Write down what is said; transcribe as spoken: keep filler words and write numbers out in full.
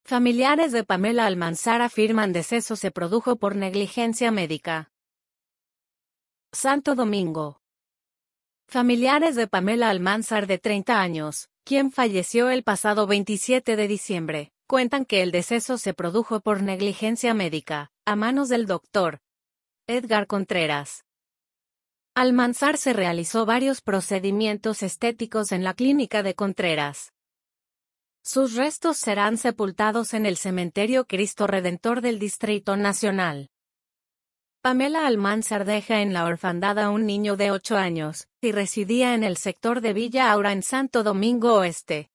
Familiares de Pamela Almanzar afirman deceso se produjo por negligencia médica. Santo Domingo. Familiares de Pamela Almanzar de treinta años, quien falleció el pasado veintisiete de diciembre, cuentan que el deceso se produjo por negligencia médica, a manos del doctor Edgar Contreras. Almanzar se realizó varios procedimientos estéticos en la clínica de Contreras. Sus restos serán sepultados en el cementerio Cristo Redentor del Distrito Nacional. Pamela Almanzar deja en la orfandad a un niño de ocho años, y residía en el sector de Villa Aura en Santo Domingo Oeste.